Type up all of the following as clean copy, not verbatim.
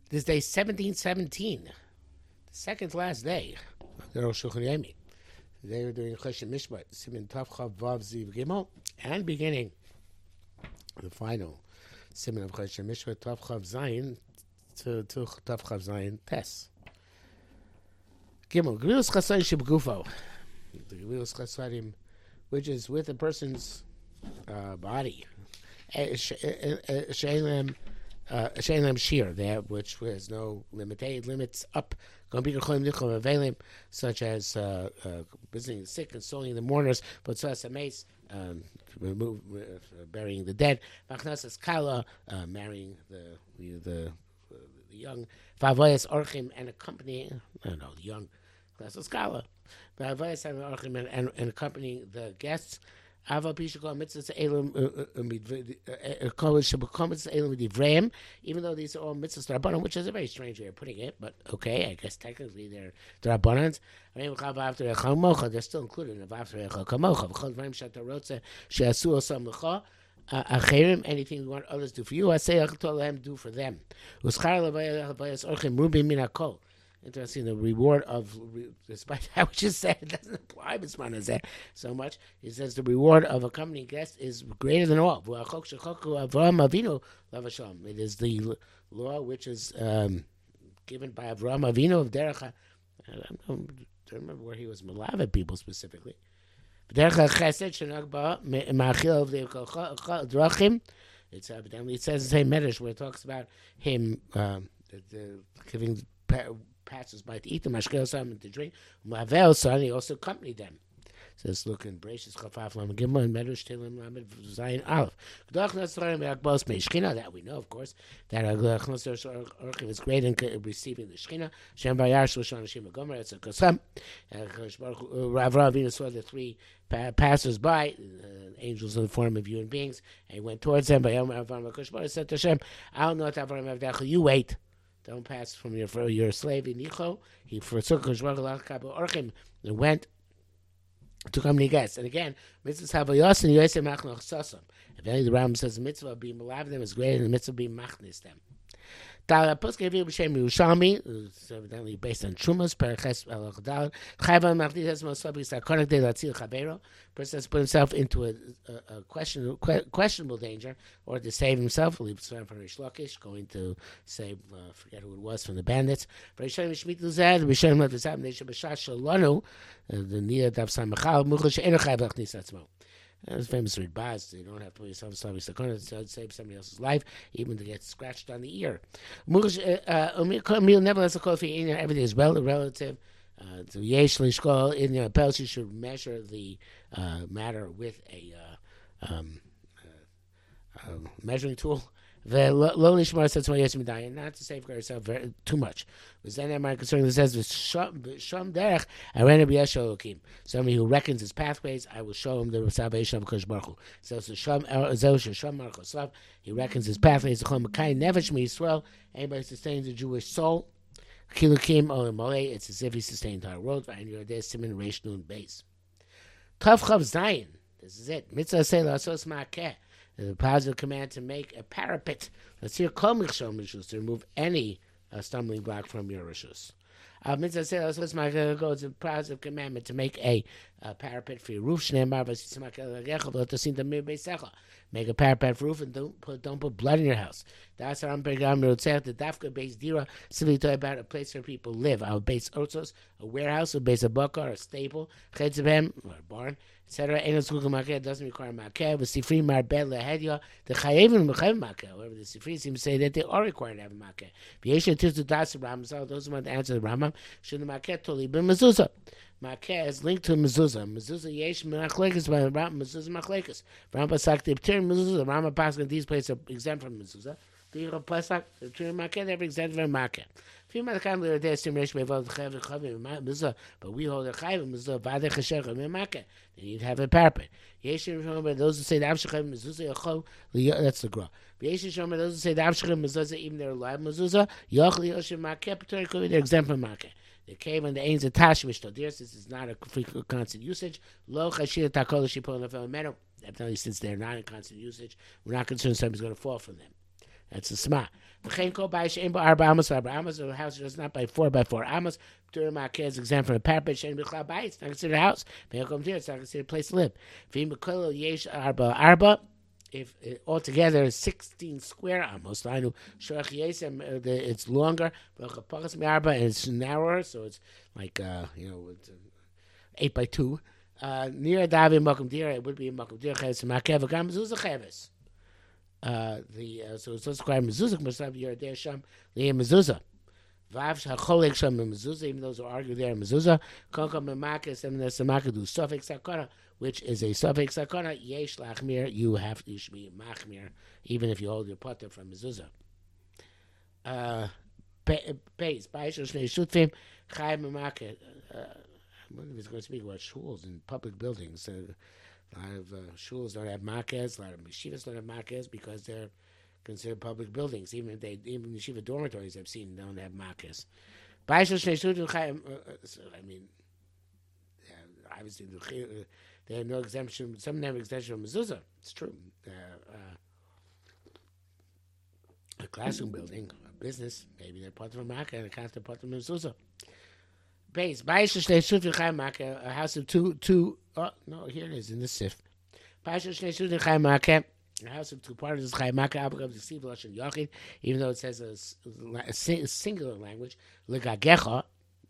This day 1717, the second to last day. They were doing Choshen Mishpat, Siman Tav Chav Vav Ziv Gimel, and beginning the final Siman of Choshen Mishpat, Tav Chav Zayin to Tav Chav Zayin Tes. Gimel, Gvilus Chasadim Shebgufo, the Gvilus Chasadim, which is with a person's body. She'elam Shir, that which has no limits up, such as visiting the sick, consoling the mourners, but burying the dead, marrying the young, and accompanying, the young, and accompanying the guests. Even though these are all mitzvahs Rabbanan, which is a very strange way of putting it, but okay, I guess technically they're Rabbanans. They're still included in anything you want others to do for you, I say do for them. Interesting, the reward of, despite how we just said, it doesn't apply Bismanazeh so much. It says the reward of accompanying guest is greater than all. It is the law which is given by Avraham Avinu of Derech. I don't remember where he was Malavet people specifically. It says the same medrash where it talks about him giving passers by to eat them, and to drink. He also accompanied them. Says, look in Bereshis Chafaf Lam Gimel and Medrash Tehillim Lamed Zayin Aleph. That we know, of course, that Orchiv is great in receiving the Shechina. Shem Bayar Shloshon Shema Gomer. It's a Kosam. Rav Ravina saw the three passers by, angels in the form of human beings, and he went towards them. He said to Hashem, "I'll not Avram. You wait. Don't pass from your slave in Nicho." He forsook Orchim and went to come to guests. And again, mitzvahs havayos and yosem machnoch sasam. If any of the Rambam says the mitzvah of being malav them is greater than the mitzvah of being machnis them. Posket B'Shem Yerushalmi, evidently based on Trumas, Periches Elachadal. Chayvan Machlis Esmos Sabis Akonak De Latzil Chavero. Person has put himself into a questionable danger, or to save himself. Leave from Rish Lakish, going to save, forget who it was, from the bandits. V'Yishem Shmit Luzad, V'Yishem Lefizab Nesha B'Shash Shalonu, the Nia Dav Samachal Muchash Eno Chayv Lachnis Atzmo. It's famous to read Baz. You don't have to put yourself in to save somebody else's life, even to get scratched on the ear. Nevertheless, everything is relative. To Yesh Lishkol in your belts, you should measure the matter with a measuring tool. The lowly shmar says not to safeguard yourself too much. But then my concern that says sham derech arena b'yesholokim. Somebody who reckons his pathways, I will show him the salvation of Kosh Baruch Hu. So sham marchoslav. He reckons his pathways. Nefesh Yisrael. Anybody sustains the Jewish soul. Kilukim or Malay. It's as if he sustained the entire world. And you're there, Simon Reish Nun base. Tav Chav Zayin. This is it. Mitzvah say lasos ma'akeh. The positive command to make a parapet. Let's hear kol michshol mishus, to remove any stumbling block from your rishus. Mitzvah says, it's a positive commandment to make a parapet for your roof. Make a parapet for roof and don't put blood in your house. That's our the dafka base dira, silly toy about a place where people live. Our base otzos, a warehouse, a base of bakar, a stable, chetzebem, or a barn, etc. It doesn't require makeh. The sifri marbel lehedya, the chayevin mechayev makeh. However, the sifri seem to say that they are required to have a makeh. V'yesha tizu das Rambam. Those who want to answer the Rambam should the makeh toli be mezuzah. Makeh is linked to mezuzah. Mezuzah yesh machlekes by mezuzah machlekes. Rambam sak the ptir mezuzah. Rambam pasuk these places are exempt from mezuzah. The pasak the ptir makeh they're exempt from makeh. But we hold the chayv mezuzah v'adei chasher makeh. Then you'd have a parapet. Those who say the avshachem mezuzah yachol, that's the gra. Those who say the avshachem mezuzah, even their live mezuzah, yachol yoshem makeh, they're exempt from makeh. The cave and the ains attached this is not a constant usage. Lo chashir takol shipol nefel meno. Definitely, since they're not in constant usage, we're not concerned somebody's going to fall from them. That's a sma. V'chein kol bayis she'en bo arba amos v'arba amos. A house that's not by 4 by 4 amos. P'turim ma'akeh is exempt from a parapet. She'en b'chlal bayis. It's not considered a house. Ve'yokom tir. It's not considered a place to live. V'im b'kolel yesh arba. If altogether is 16 square amos, it's longer, and it's narrower, so it's like it's 8 by 2. Near Davi Makom Dira, it would be Makom Dira Cheves Makev Gam Mezuzah Cheves. So it's described Mezuzah Mosab Yeridei Sham Liam Mezuzah. Vav Hacholek Sham Mezuzah, even those who argue there Mezuzah. Konka Memakes and the Samakadu Sofik Sakana, which is a Sofik Sakana. Yesh Lachmir, you should be Machmir, even if you hold your potter from Mezuzah. Base Baisha Shnei Shutfim Chayim Memakeh. I wonder if he's going to speak about shuls and public buildings. A lot of shuls don't have makez, a lot of yeshivas don't have makez because they're considered public buildings. Even yeshiva dormitories I've seen don't have makez. I mean, obviously they have no exemption. Some have exemption from mezuzah. It's true. A classroom building, a business, maybe they're part of a makez and a constant part of mezuzah. Base. A house of two. Oh no, here it is in the sif. A house of 2 parties is chayim. Even though it says a singular language, ligagecha,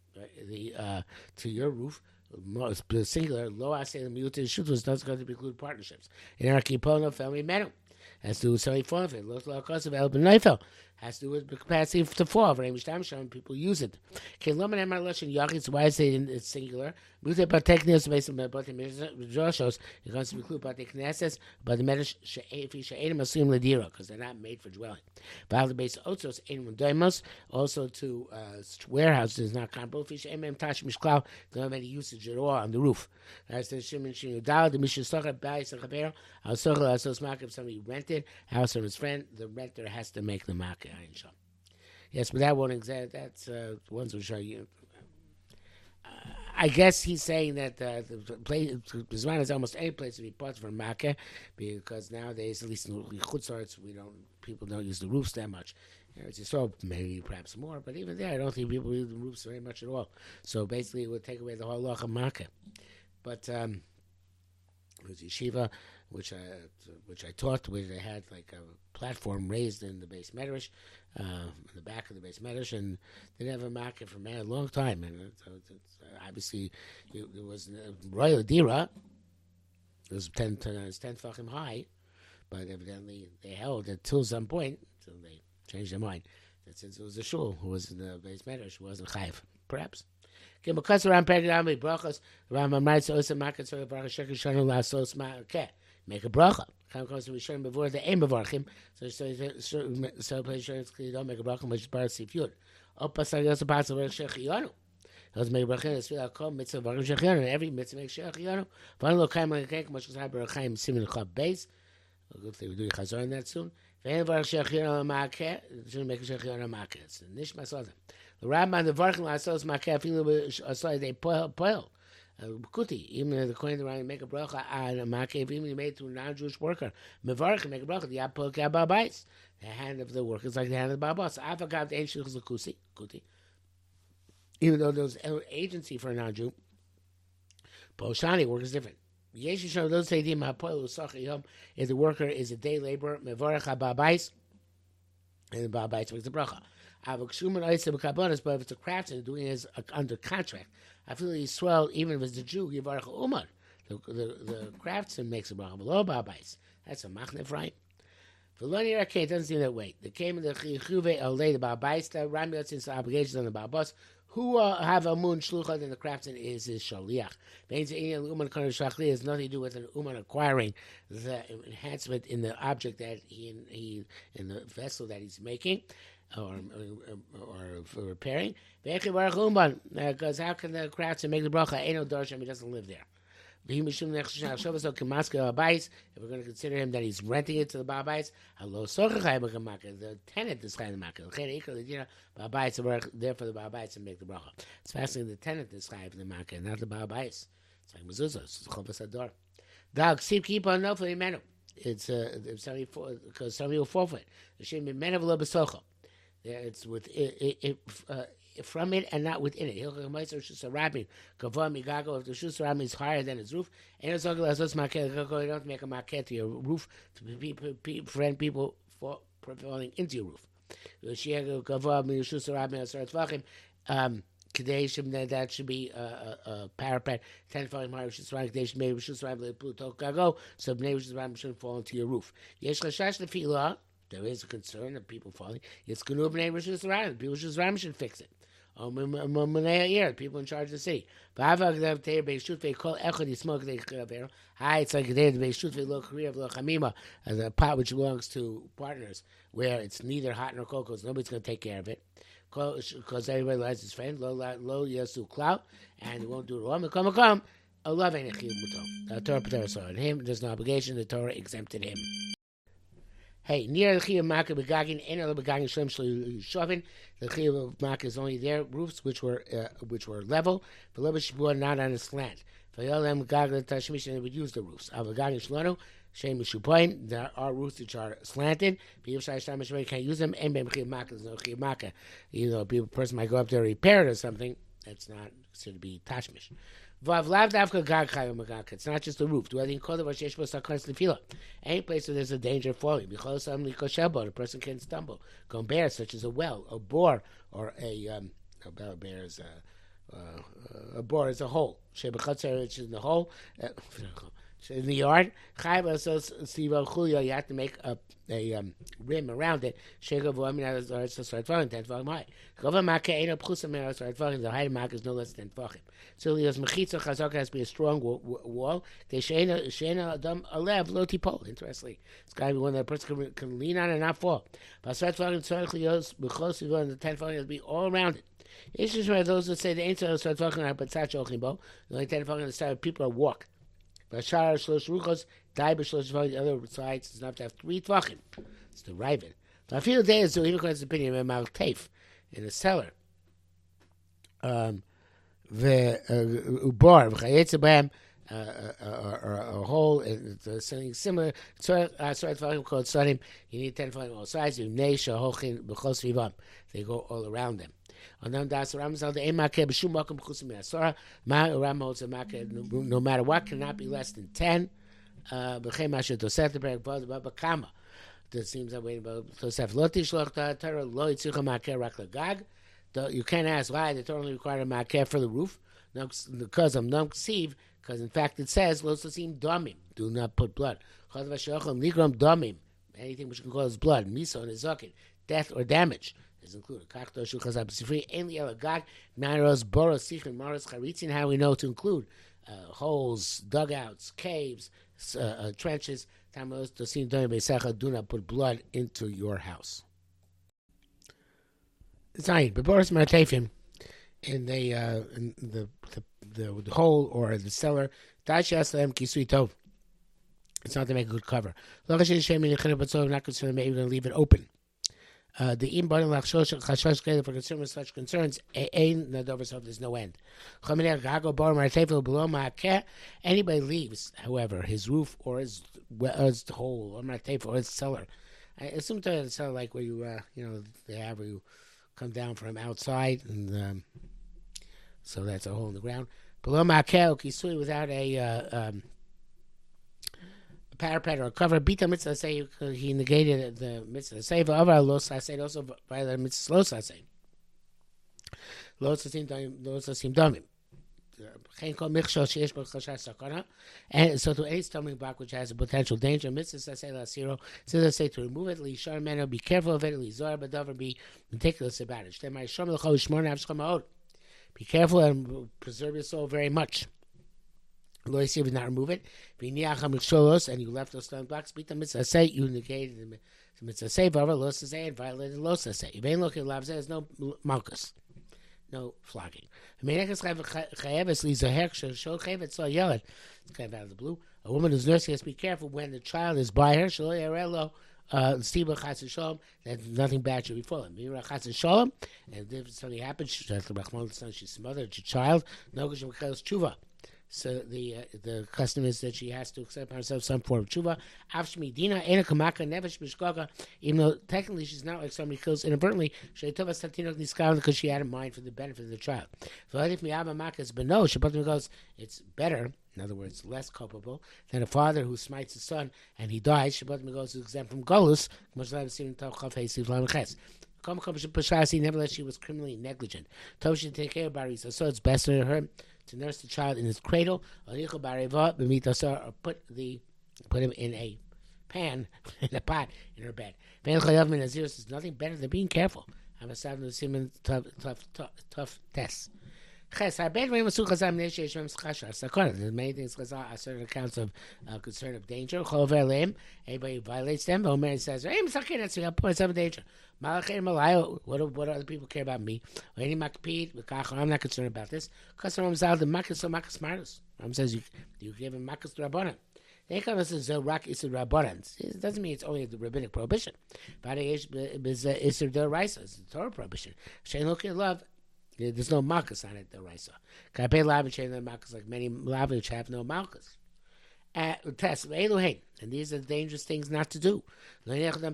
to your roof, singular. Lo asay the miut shut was not going to include partnerships. In our kipono family menu has to do with somebody falling of it. Lo cost of el b'neifel. Has to do with the capacity to fall. People use it. So why is it in it's singular? Based on shows it comes to include but the knesses, but the medish because they're not made for dwelling. Also to warehouses is not comparable. They don't have any usage at all on the roof. As the Shimon if somebody rented house from his friend, the renter has to make the market. Yes, but that won't exact. That's ones will show you. I guess he's saying that the place Bisman is almost any place to be part for Makkah because nowadays, at least in Chutzarts, people don't use the roofs that much. It's just so maybe perhaps more, but even there, I don't think people use the roofs very much at all. So basically, it would take away the whole law of Makkah. But it was yeshiva, which I taught, where they had like a platform raised in the base medrash, in the back of the base medrash, and they didn't have a market for a long time. And obviously, it was royal dira. It was 10 tefachim high, but evidently they held it till some point until they changed their mind. That since it was a shul who was in the base medrash, who wasn't chayv, perhaps. Because around Perigami brachas, Rambam writes also market so brachas sheker shanu lasos ma'akeh. Make a bracha. Come comes to Rishon before the aim of Archim. So place don't make a bracha, which is part of Sifyud. Opasar also parts of Shechiyanu. Let's make a bracha. Let's feel like mitzvah Baruch Shechiyanu. Every mitzvah makes Shechiyanu. One look time like a cake, much as I Baruch Chaim Simin Chav Beis. We'll do Chazor in that soon. Vein Baruch Shechiyanu Ma'akeh. Shouldn't make a Shechiyanu Ma'akeh. It's Nishma Soda. The Rabbi and the Varchim Lasos Ma'akeh feeling aside they poil. Kuti, even the coin around make a bracha on a makev, even made to a non-Jewish worker. Mevarich make a bracha. The apol kababais, the hand of the worker is like the hand of the babas. Avagav the ancient kuti. Even though there's an agency for a non-Jew, Poshani work is different. Yeshishon those say dim apol usach yom. If the worker is a day laborer, mevarich hababais, and the babais makes the bracha. But if it's a craftsman doing it under contract, I feel he's swell even if it's a Jew. The craftsman makes a bracha below babais. That's a machnef, right? Veloni Rakeh doesn't seem that way. They came in the chiyuve alei the babais. The Rami since the obligations on the babas. Who have a moon shlucha, then the craftsman is his shaliach. Means uman kana shachli has nothing to do with an uman acquiring the enhancement in the object that he in the vessel that he's making. Or for repairing. Because how can the craftsman make the bracha? Ain't no darshan, he doesn't live there. If we're going to consider him that he's renting it to the babais, the tenant is chayv the makkah. Babais are there for the babais and make the bracha. It's fascinating. The tenant is chayv the makkah, not the babais. It's like mezuzah. It's chovas hador. Dog, keep on no for the menu. it's if somebody because somebody will fall for it. The shame be men of a little besocha. It's with from it and not within it. If the shus rabin is higher than its roof, and it's not going to make a maquette to your roof to prevent people from falling into your roof. That should be a parapet 10 feet high. Maybe so shouldn't fall into your roof. There is a concern of people falling. It's going to be people should fix it. People in charge of the city. Hi, it's like a pot which belongs to partners, where it's neither hot nor cold because nobody's going to take care of it. Because everybody likes his friend, lo yasu clout, and he won't do it all. Come. Allah the Torah Torah saw it. Him, there's no obligation. The Torah exempted him. Hey, near the Chiyuv Makkah begagin, ain't other begagin shlem shovin. The Chiyuv of Makkah is only their roofs, which were level. The level shibur not on a slant. For Yolam Gagla Tashmish, they would use the roofs. Al begagin shlanu shem mishupoin. There are roofs which are slanted. People can't use them. And Chiyuv Makkah is no Chiyuv Makkah. A person might go up there and repair it or something. That's not considered to be tashmish. It's not just the roof. Any place where there's a danger of falling. A person can stumble. Bear, such as a well, a bore, or a bear is a bore is a hole. Which is in the hole. In the yard, you have to make a rim around it. The height of Makkah is no less than Tvachim. So Chazaka has to be a strong wall. Interestingly, it's got to be one that a person can lean on and not fall. The 10 Tvachim has to be all around it. It's just where those that say the ain't so talking about the only 10 Tvachim on the side of people are walk. The other sides does not have to have 3 tvachim. It's the Raven. I feel the day is so even according to opinion of Malteif in the cellar. The ubar v'chayetze a hole and something similar. So tvachim called sadim. You need 10 tvachim on all sides. You neisha hochin b'chos vivam. They go all around them. No matter what, cannot be less than 10. That seems that way about you can't ask why the Torah only required a makeh for the roof. Because of non ksiv, because in fact it says lo tasim damim, do not put blood. Anything which can cause blood, miso and izakin, death or damage is included. How we know to include holes, dugouts, caves, trenches. Do not put blood into your house. Zion, but Boris Martefim in the hole or the cellar. It's not to make a good cover. Not considered maybe going to leave it open. The im bottom for concern with such concerns, there's no end. Anybody leaves, however, his roof or his hole or his cellar. I assume to the cellar like where you they have where you come down from outside, and so that's a hole in the ground. Below ma'akel kisui without a parapet or a cover. Bita mitzvah say he negated the mitzvah say. V'avar lo saseh also violated mitzvah lo saseh. Lo sasim damim. And so to any stumbling block which has a potential danger, mitzvah say lasiro. Says say to remove it. Lishar meno, be careful of it. Lizar b'davar, be meticulous about it. Be careful and preserve your soul very much. Lo yisiv did not remove it. And you left those stumbling blocks. Beat the mitzvah say you negated the mitzvah say. V'avar lo saseh and violated lo saseh. You ain't looking at there's no malchus. No flogging. It's kind of out of the blue. A woman who's nursing has to be careful when the child is by her. That nothing bad should befall him. And if something happens, she's smothered her child. So the custom is that she has to accept on herself some form of tshuva. Avshmidina ena kamaka nevesh bishgaga. Even though technically she's not like somebody kills inadvertently, sheitova satinok niskav because she had in mind for the benefit of the child. V'adif miyama makas beno. Shabbat goes, it's better. In other words, less culpable than a father who smites his son and he dies. Shabbat goes is exempt from golus. Nevertheless, she was criminally negligent. Tov should take care of Barisa, so it's best for her to nurse the child in his cradle, or put him in a pan, in a pot, in her bed. There's nothing better than being careful. I'm a tough test. There's many things Chazal are certain accounts of concern of danger. Anybody who violates them, Omer says, "Hey, I'll put myself in danger." What do other people care about me? I'm not concerned about this. Ram says you give him makas rabbanan. It doesn't mean it's only the rabbinic prohibition. It's the Torah prohibition. Love. There's no malchus on it, the Raisa. Kapei Lav chain the malchus like many Lav which have no malchus. Test and these are dangerous things not to do. Person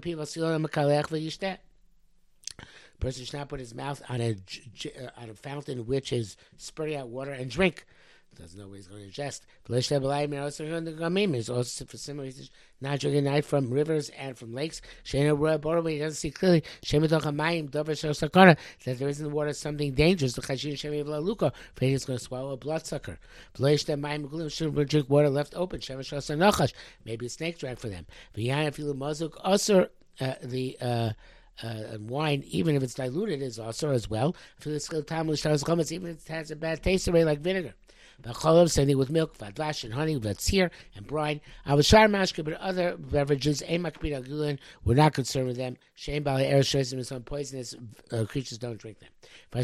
should not put his mouth on a fountain which is spurting out water and drink. Doesn't know what he's going to ingest. Is also for similar reasons not drinking night from rivers and from lakes. He doesn't see clearly that there is in the water something dangerous. For he's going to swallow a bloodsucker. Shouldn't drink water left open. Maybe a snake drank for them. Wine, even if it's diluted, is also as well. Even if it has a bad taste away like vinegar. Sending with milk, vadlash, and honey, vatzir, and brine. I was shar mashka, but other beverages, we're not concerned with them. Shame bali eresh and some poisonous creatures don't drink them.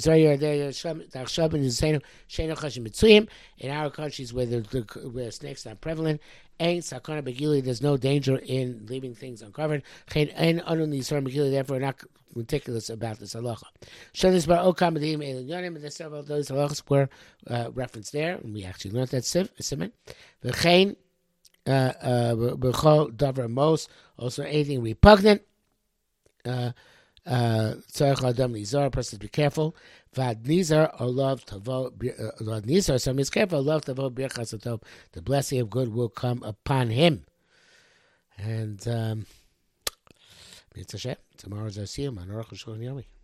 In our countries where snakes are prevalent, there's no danger in leaving things uncovered. Therefore, we're not meticulous about this halacha. There's several of those halachas were referenced there, and we actually learned that simon. Also anything repugnant. A person has to be careful. Nizar or love tavo. Nizar, somebody is careful. Love tavo birchas atov. The blessing of good will come upon him. And tomorrow's our siyum on Aruch Shulchan Yomi.